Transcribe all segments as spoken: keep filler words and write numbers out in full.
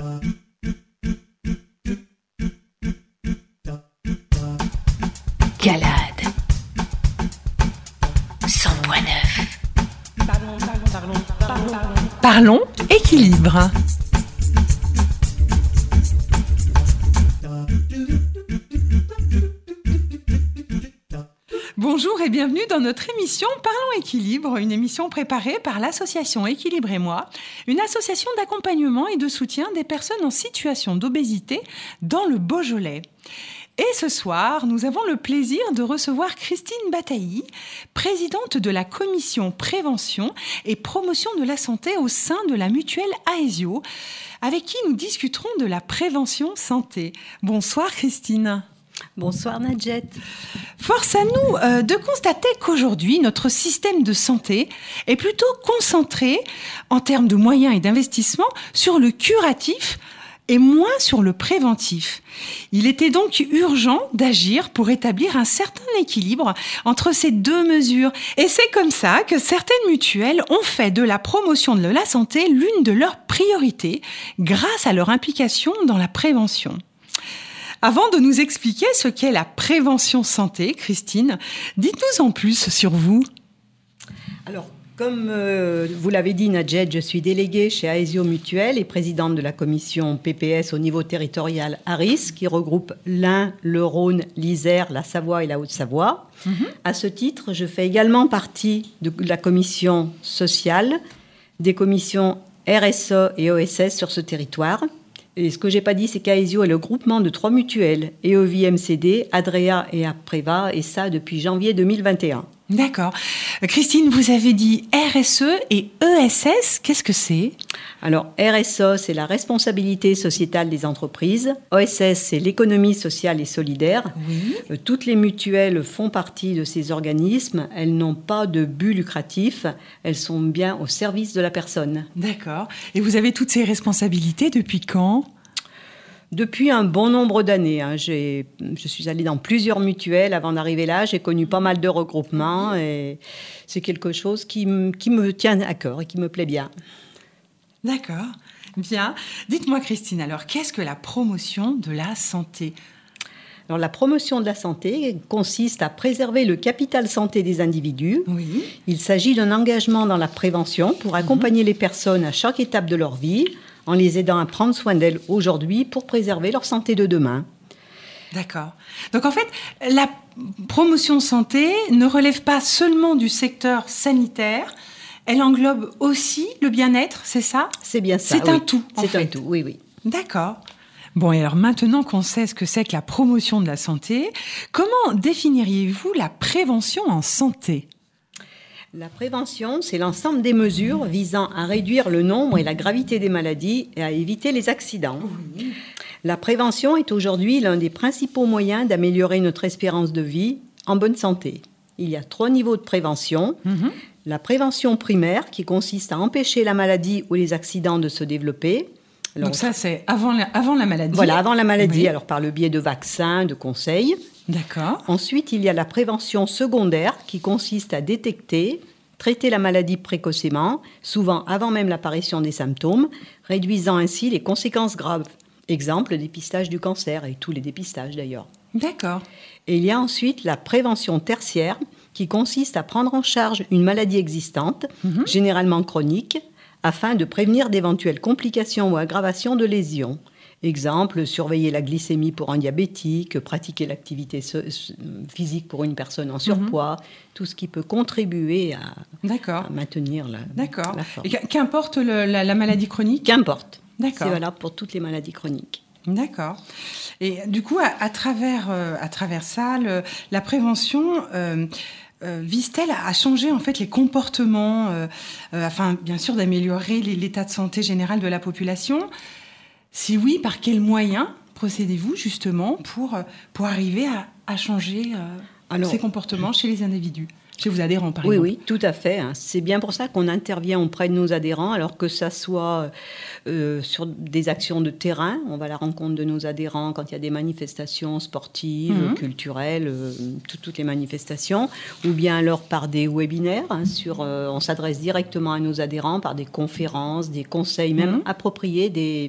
Galade cent neuf. Parlons, parlons, parlons, parlons, parlons. Parlons équilibre. Bonjour et bienvenue dans notre émission Parlons équilibre, une émission préparée par l'association Équilibre et moi, une association d'accompagnement et de soutien des personnes en situation d'obésité dans le Beaujolais. Et ce soir, nous avons le plaisir de recevoir Christine Batailly, présidente de la commission prévention et promotion de la santé au sein de la mutuelle Aesio, avec qui nous discuterons de la prévention santé. Bonsoir Christine. Bonsoir Nadjet. Force à nous euh, de constater qu'aujourd'hui, notre système de santé est plutôt concentré, en termes de moyens et d'investissement, sur le curatif et moins sur le préventif. Il était donc urgent d'agir pour établir un certain équilibre entre ces deux mesures. Et c'est comme ça que certaines mutuelles ont fait de la promotion de la santé l'une de leurs priorités, grâce à leur implication dans la prévention. Avant de nous expliquer ce qu'est la prévention santé, Christine, dites-nous en plus sur vous. Alors, comme euh, vous l'avez dit, Nadjet, je suis déléguée chez Aesio Mutuelle et présidente de la commission P P S au niveau territorial ARIS, qui regroupe l'Ain, le Rhône, l'Isère, la Savoie et la Haute-Savoie. Mm-hmm. À ce titre, je fais également partie de la commission sociale, des commissions R S E et O S S sur ce territoire. Et ce que je n'ai pas dit, c'est qu'Aesio est le groupement de trois mutuelles, Eovi M C D, Adrea et Apreva, et ça depuis janvier deux mille vingt et un. D'accord. Christine, vous avez dit R S E et E S S, qu'est-ce que c'est ? Alors, R S E, c'est la responsabilité sociétale des entreprises. O S S, c'est l'économie sociale et solidaire. Oui. Euh, toutes les mutuelles font partie de ces organismes. Elles n'ont pas de but lucratif. Elles sont bien au service de la personne. D'accord. Et vous avez toutes ces responsabilités depuis quand ? Depuis un bon nombre d'années. Hein. J'ai, je suis allée dans plusieurs mutuelles avant d'arriver là. J'ai connu pas mal de regroupements et c'est quelque chose qui, m- qui me tient à cœur et qui me plaît bien. D'accord. Bien. Dites-moi, Christine, alors, qu'est-ce que la promotion de la santé ? Alors, la promotion de la santé consiste à préserver le capital santé des individus. Oui. Il s'agit d'un engagement dans la prévention pour accompagner mmh. les personnes à chaque étape de leur vie, en les aidant à prendre soin d'elles aujourd'hui pour préserver leur santé de demain. D'accord. Donc en fait, la promotion santé ne relève pas seulement du secteur sanitaire, elle englobe aussi le bien-être, c'est ça ? C'est bien ça, C'est oui. un tout, en C'est fait. un tout, oui, oui. D'accord. Bon, et alors maintenant qu'on sait ce que c'est que la promotion de la santé, comment définiriez-vous la prévention en santé ? La prévention, c'est l'ensemble des mesures visant à réduire le nombre et la gravité des maladies et à éviter les accidents. Oui. La prévention est aujourd'hui l'un des principaux moyens d'améliorer notre espérance de vie en bonne santé. Il y a trois niveaux de prévention. Mm-hmm. La prévention primaire, qui consiste à empêcher la maladie ou les accidents de se développer. Alors, donc ça, c'est avant la, avant la maladie. Voilà, avant la maladie, oui. alors par le biais de vaccins, de conseils. D'accord. Ensuite, il y a la prévention secondaire qui consiste à détecter, traiter la maladie précocement, souvent avant même l'apparition des symptômes, réduisant ainsi les conséquences graves. Exemple, le dépistage du cancer et tous les dépistages d'ailleurs. D'accord. Et il y a ensuite la prévention tertiaire qui consiste à prendre en charge une maladie existante, mmh. généralement chronique, afin de prévenir d'éventuelles complications ou aggravations de lésions. Exemple, surveiller la glycémie pour un diabétique, pratiquer l'activité physique pour une personne en surpoids, mmh. tout ce qui peut contribuer à, à maintenir la, D'accord. la forme. Et qu'importe le, la, la maladie chronique ? Qu'importe. D'accord. C'est valable pour toutes les maladies chroniques. D'accord. Et du coup, à, à, travers, euh, à travers ça, le, la prévention... Euh, Euh, vise-t-elle à changer en fait les comportements euh, euh, afin bien sûr d'améliorer les, l'état de santé général de la population ? Si oui, par quels moyens procédez-vous justement pour, pour arriver à, à changer euh, Alors, ces comportements chez les individus ? Chez vos adhérents, par oui, exemple. Oui, tout à fait. C'est bien pour ça qu'on intervient auprès de nos adhérents, alors que ça soit euh, sur des actions de terrain. On va à la rencontre de nos adhérents quand il y a des manifestations sportives, mmh. culturelles, euh, tout, toutes les manifestations, ou bien alors par des webinaires. Hein, sur, euh, on s'adresse directement à nos adhérents par des conférences, des conseils même mmh. appropriés, des,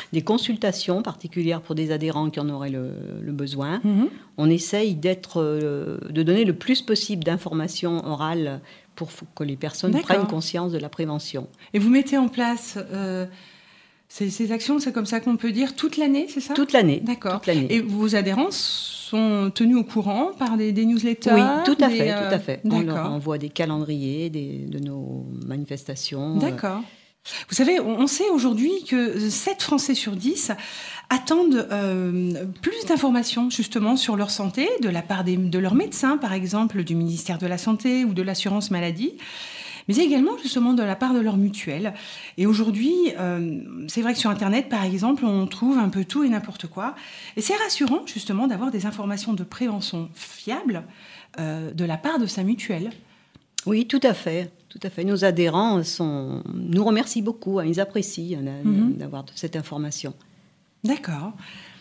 des consultations particulières pour des adhérents qui en auraient le, le besoin. Mhm. On essaye d'être, euh, de donner le plus possible d'informations orales pour f- que les personnes D'accord. prennent conscience de la prévention. Et vous mettez en place euh, ces, ces actions, c'est comme ça qu'on peut dire, toute l'année, c'est ça? Toute l'année. D'accord. Toute l'année. Et vos adhérents sont tenus au courant par des, des newsletters? Oui, tout à des, fait, euh, tout à fait. On leur D'accord. envoie des calendriers des, de nos manifestations. D'accord. Vous savez, on on sait aujourd'hui que sept Français sur dix attendent euh, plus d'informations justement sur leur santé de la part des, de leurs médecins, par exemple, du ministère de la Santé ou de l'assurance maladie, mais également justement de la part de leur mutuelle. Et aujourd'hui, euh, c'est vrai que sur Internet, par exemple, on trouve un peu tout et n'importe quoi. Et c'est rassurant justement d'avoir des informations de prévention fiables euh, de la part de sa mutuelle. Oui, tout à fait. Tout à fait. Nos adhérents sont, nous remercient beaucoup. Hein, ils apprécient hein, Mhm. d'avoir cette information. D'accord.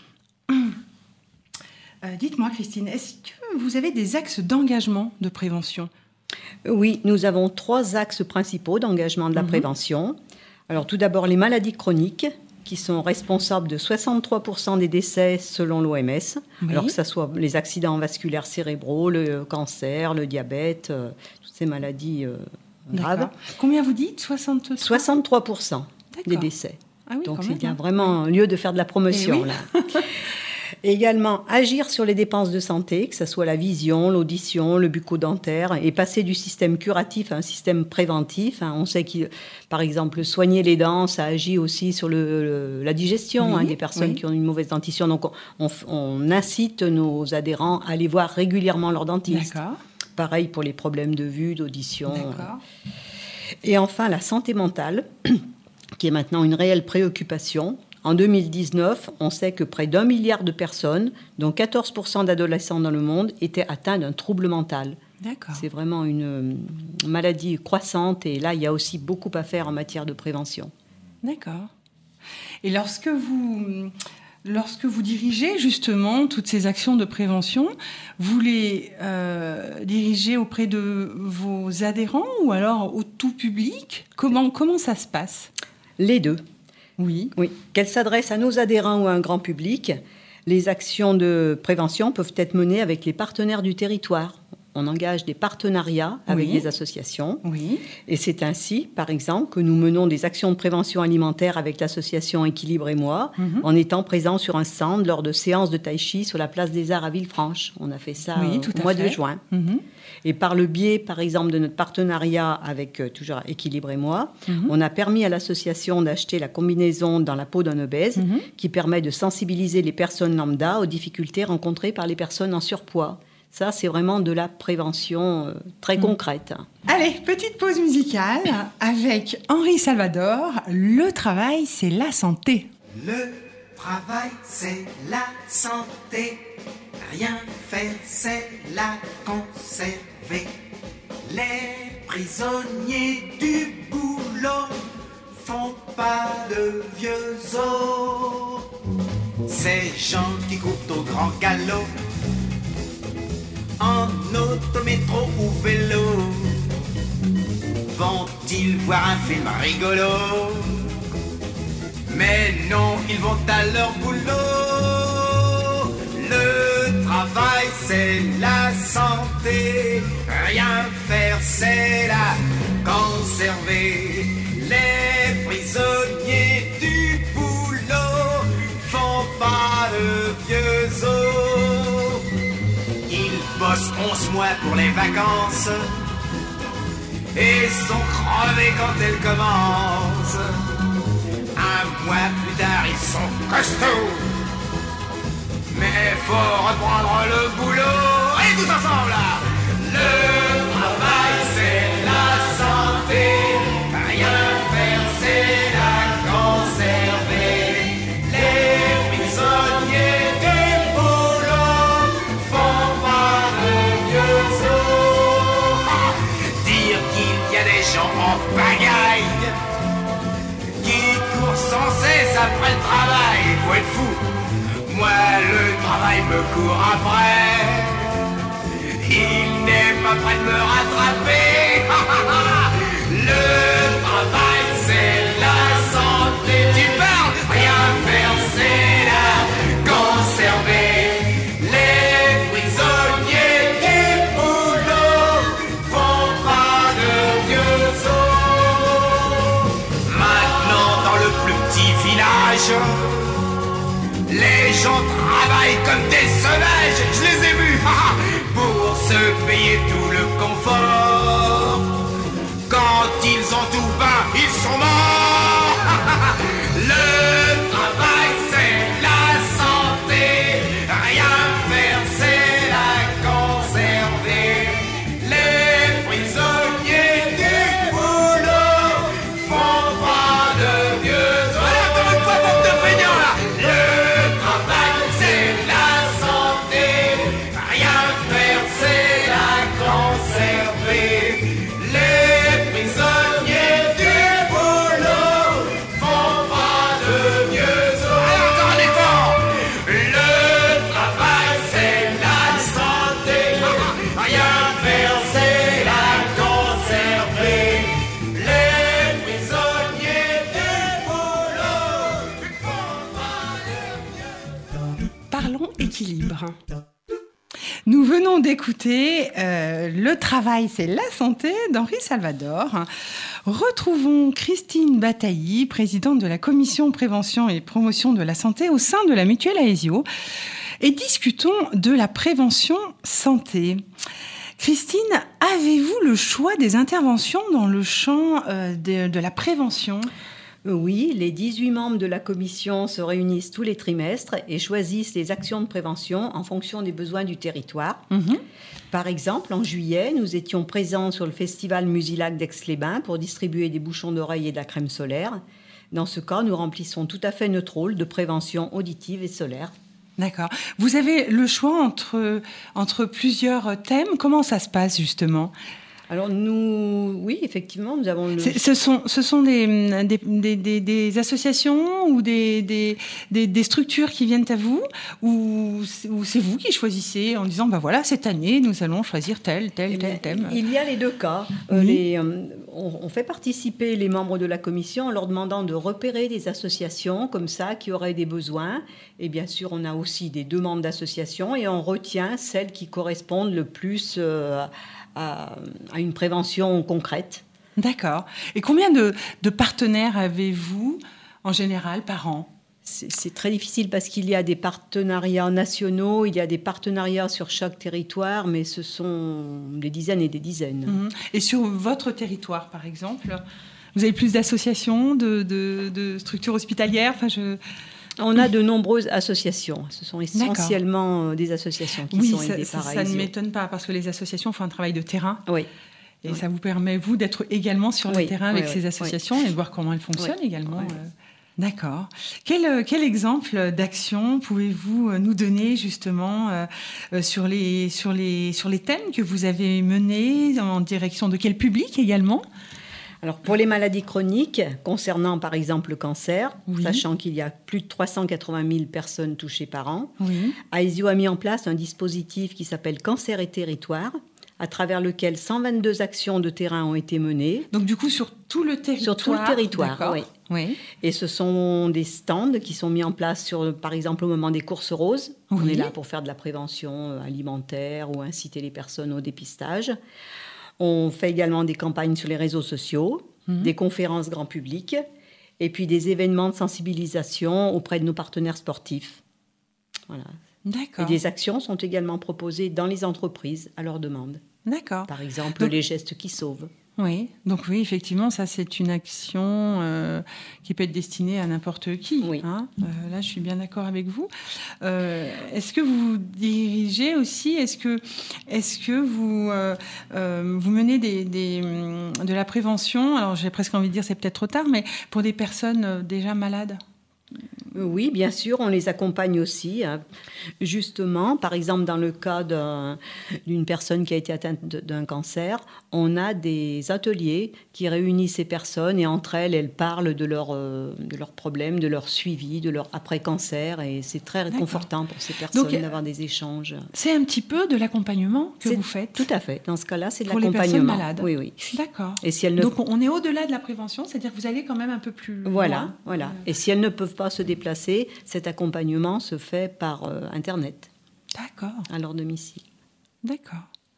Euh, dites-moi, Christine, est-ce que vous avez des axes d'engagement de prévention? Oui, nous avons trois axes principaux d'engagement de la Mhm. prévention. Alors, tout d'abord, les maladies chroniques, qui sont responsables de soixante-trois pour cent des décès selon l'O M S. Oui. Alors que ce soit les accidents vasculaires cérébraux, le cancer, le diabète, euh, toutes ces maladies euh, graves. D'accord. Combien vous dites? soixante-trois soixante-trois pour cent des D'accord. décès. Ah oui, Donc, quand il même, y a hein. vraiment un lieu de faire de la promotion, Eh oui. là. Également, agir sur les dépenses de santé, que ce soit la vision, l'audition, le bucco-dentaire, et passer du système curatif à un système préventif. Hein. On sait que, par exemple, soigner les dents, ça agit aussi sur le, le- la digestion Oui, hein, des personnes oui. qui ont une mauvaise dentition. Donc, on, on f- on incite nos adhérents à aller voir régulièrement leur dentiste. D'accord. Pareil pour les problèmes de vue, d'audition. D'accord. Et enfin, la santé mentale, qui est maintenant une réelle préoccupation. En deux mille dix-neuf, on sait que près d'un milliard de personnes, dont quatorze pour cent d'adolescents dans le monde, étaient atteints d'un trouble mental. D'accord. C'est vraiment une euh, maladie croissante et là, il y a aussi beaucoup à faire en matière de prévention. D'accord. Et lorsque vous, lorsque vous dirigez justement toutes ces actions de prévention, vous les euh, dirigez auprès de vos adhérents ou alors au tout public? Comment, comment ça se passe? Les deux. Oui. Oui, qu'elles s'adressent à nos adhérents ou à un grand public, les actions de prévention peuvent être menées avec les partenaires du territoire. On engage des partenariats avec Oui. des associations. Oui. Et c'est ainsi, par exemple, que nous menons des actions de prévention alimentaire avec l'association Équilibre et moi, Mhm. en étant présents sur un stand lors de séances de tai chi sur la place des Arts à Villefranche. On a fait ça Oui, euh, tout au à mois fait. de juin. Mhm. Et par le biais, par exemple, de notre partenariat avec euh, toujours Équilibre et moi, Mhm. on a permis à l'association d'acheter la combinaison dans la peau d'un obèse, Mhm. qui permet de sensibiliser les personnes lambda aux difficultés rencontrées par les personnes en surpoids. Ça, c'est vraiment de la prévention euh, très Mhm. concrète. Allez, petite pause musicale avec Henri Salvador. Le travail, c'est la santé. Le travail, c'est la santé. Rien faire, c'est la conserver. Les prisonniers du boulot font pas de vieux os. Ces gens qui courent au grand galop, en auto, métro ou vélo, vont-ils voir un film rigolo? Mais non, ils vont à leur boulot. Le travail, c'est la santé. Rien faire, c'est la conserver. Les prisonniers du boulot font pas de vieux os. Ils bossent onze mois pour les vacances et sont crevés quand elles commencent. Un mois plus tard, ils sont costauds. Mais faut reprendre le boulot. Et tous ensemble là. Le travail, c'est la santé. Rien faire, c'est la conserver. Les prisonniers du boulot font pas de vieux os. Ah, dire qu'il y a des gens en pagaille qui courent sans cesse après le travail, faut être fou. Moi, le travail me court après. Il n'est pas prêt de me rattraper. Le travail, c'est la santé. Tu parles, rien faire, courageux. Les gens travaillent comme des sauvages, je les ai vus, pour se payer tout le confort. Quand ils ont tout peint, ils sont morts. Le travail, c'est la santé. Rien faire, c'est la conserver. Les prisonniers du boulot font pas de vieux os. Allez, encore une fois, bande de feignants, là. Le travail, c'est la santé. Rien faire, c'est la conserver. Les prisonniers du boulot font pas de vieux os. Allez, encore un effort. Le travail, c'est la santé. Rien faire, c'est la conserver. Les prisonniers du boulot font pas de vieux os. Parlons équilibre. Nous venons d'écouter euh, Le travail, c'est la santé d'Henri Salvador. Retrouvons Christine Batailly, présidente de la commission prévention et promotion de la santé au sein de la mutuelle Aesio, et discutons de la prévention santé. Christine, avez-vous le choix des interventions dans le champ euh, de, de la prévention ? Oui, les dix-huit membres de la commission se réunissent tous les trimestres et choisissent les actions de prévention en fonction des besoins du territoire. Mhm. Par exemple, en juillet, nous étions présents sur le festival Musilac d'Aix-les-Bains pour distribuer des bouchons d'oreilles et de la crème solaire. Dans ce cas, nous remplissons tout à fait notre rôle de prévention auditive et solaire. D'accord. Vous avez le choix entre, entre plusieurs thèmes. Comment ça se passe, justement ? Alors nous, oui, effectivement, nous avons le... C'est- Ce sont, ce sont des, des, des, des, des associations ou des, des, des, des structures qui viennent à vous, ou, c'est- ou c'est vous qui choisissez en disant, bah voilà, cette année, nous allons choisir tel, tel, Eh bien, tel thème. il y a les deux cas. Euh, Oui. les, euh, on, on fait participer les membres de la commission en leur demandant de repérer des associations comme ça qui auraient des besoins. Et bien sûr, on a aussi des demandes d'associations et on retient celles qui correspondent le plus euh, à, à une prévention concrète. D'accord. Et combien de, de partenaires avez-vous, en général, par an ? C'est c'est très difficile parce qu'il y a des partenariats nationaux, il y a des partenariats sur chaque territoire, mais ce sont des dizaines et des dizaines. Mhm. Et sur votre territoire, par exemple, vous avez plus d'associations, de, de, de structures hospitalières enfin, je... On a de nombreuses associations. Ce sont essentiellement euh, des associations qui Oui, sont ça, aidées ça, par ça ne Aesio. m'étonne pas, parce que les associations font un travail de terrain. Oui. Et Oui. ça vous permet, vous, d'être également sur le Oui, terrain oui, avec oui, ces oui. associations et de voir comment elles fonctionnent Oui, également. oui. euh. D'accord. Quel, euh, quel exemple d'action pouvez-vous euh, nous donner justement euh, euh, sur, les, sur, les, sur les thèmes que vous avez menés, en direction de quel public également ? Alors, pour les maladies chroniques, concernant par exemple le cancer, Oui. sachant qu'il y a plus de trois cent quatre-vingt mille personnes touchées par an, Oui. Aesio a mis en place un dispositif qui s'appelle Cancer et Territoire, à travers lequel cent vingt-deux actions de terrain ont été menées. Donc du coup, sur tout le territoire. Sur tout le territoire, D'accord. oui. Oui. Et ce sont des stands qui sont mis en place, sur, par exemple, au moment des courses roses. On Oui. est là pour faire de la prévention euh, alimentaire ou inciter les personnes au dépistage. On fait également des campagnes sur les réseaux sociaux, Mhm. des conférences grand public, et puis des événements de sensibilisation auprès de nos partenaires sportifs. Voilà. Et D'accord. des actions sont également proposées dans les entreprises à leur demande. D'accord. Par exemple, Donc- les gestes qui sauvent. Oui, donc oui, effectivement, ça c'est une action euh, qui peut être destinée à n'importe qui. Oui. Hein. Euh, là, je suis bien d'accord avec vous. Euh, est-ce que vous dirigez aussi, est-ce que, est-ce que vous, euh, euh, vous menez des, des, hum, de la prévention, alors j'ai presque envie de dire c'est peut-être trop tard, mais pour des personnes euh, déjà malades ? Oui, bien sûr, on les accompagne aussi. Hein. Justement, par exemple, dans le cas d'un- d'une personne qui a été atteinte de- d'un cancer, on a des ateliers qui réunissent ces personnes et entre elles, elles parlent de, leur, euh, de leurs problèmes, de leur suivi, de leur après-cancer. Et c'est très réconfortant pour ces personnes Donc, d'avoir des échanges. C'est un petit peu de l'accompagnement que C'est- vous faites Tout à fait. Dans ce cas-là, c'est de pour les personnes l'accompagnement. malades. Oui, oui. D'accord. Et si elles ne Donc on est au-delà de la prévention, c'est-à-dire que vous allez quand même un peu plus Voilà, loin. voilà. Et si elles ne peuvent pas se déplacer, cet accompagnement se fait par euh, Internet, D'accord. à leur domicile. D'accord.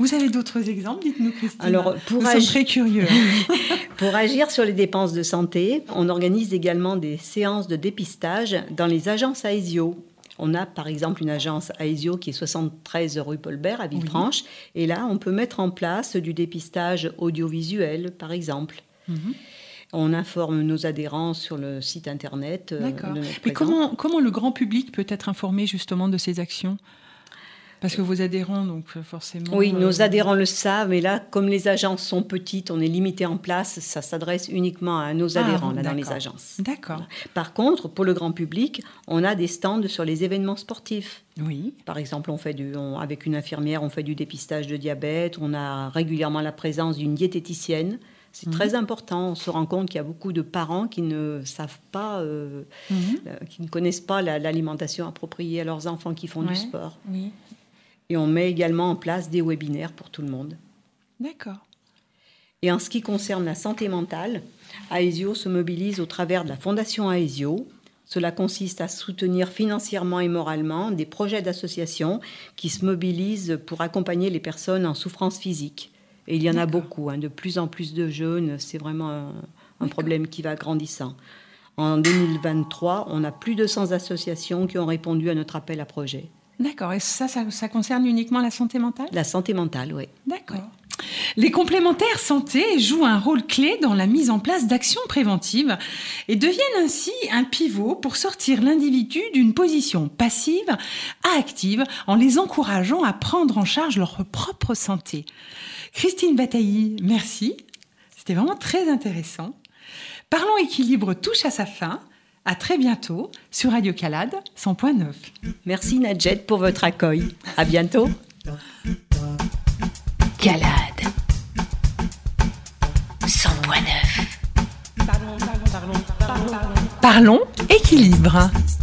Vous avez d'autres exemples? Dites-nous, Christine. Alors, pour Nous agi- sommes très curieux. Pour agir sur les dépenses de santé, on organise également des séances de dépistage dans les agences Aesio. On a par exemple une agence Aesio qui est soixante-treize rue Paul Bert à Villefranche. Oui. Et là, on peut mettre en place du dépistage audiovisuel, par exemple. Mm-hmm. On informe nos adhérents sur le site internet. D'accord. De notre Mais présence. comment, comment le grand public peut être informé justement de ces actions ? Parce que vos adhérents, donc forcément... Oui, euh... nos adhérents le savent, mais là, comme les agences sont petites, on est limité en place, ça s'adresse uniquement à nos adhérents, ah, là, dans les agences. D'accord. Voilà. Par contre, pour le grand public, on a des stands sur les événements sportifs. Oui. Par exemple, on fait du, on, avec une infirmière, on fait du dépistage de diabète, on a régulièrement la présence d'une diététicienne. C'est mmh. très important. On se rend compte qu'il y a beaucoup de parents qui ne savent pas, euh, mmh. euh, qui ne connaissent pas la, l'alimentation appropriée à leurs enfants qui font ouais. du sport. Oui. Et on met également en place des webinaires pour tout le monde. D'accord. Et en ce qui concerne la santé mentale, Aesio se mobilise au travers de la Fondation Aesio. Cela consiste à soutenir financièrement et moralement des projets d'associations qui se mobilisent pour accompagner les personnes en souffrance physique. Et il y en D'accord. a beaucoup, hein, de plus en plus de jeunes. C'est vraiment un, un problème qui va grandissant. En deux mille vingt-trois, on a plus de cent associations qui ont répondu à notre appel à projet. D'accord. Et ça, ça, ça concerne uniquement la santé mentale ? La santé mentale, oui. D'accord. Oui. Les complémentaires santé jouent un rôle clé dans la mise en place d'actions préventives et deviennent ainsi un pivot pour sortir l'individu d'une position passive à active en les encourageant à prendre en charge leur propre santé. Christine Batailly, merci. C'était vraiment très intéressant. Parlons équilibre touche à sa fin. À très bientôt sur Radio Calade cent point neuf. Merci Nadjet pour votre accueil. À bientôt. Calade cent point neuf. Parlons, parlons, parlons, parlons, parlons. Parlons équilibre.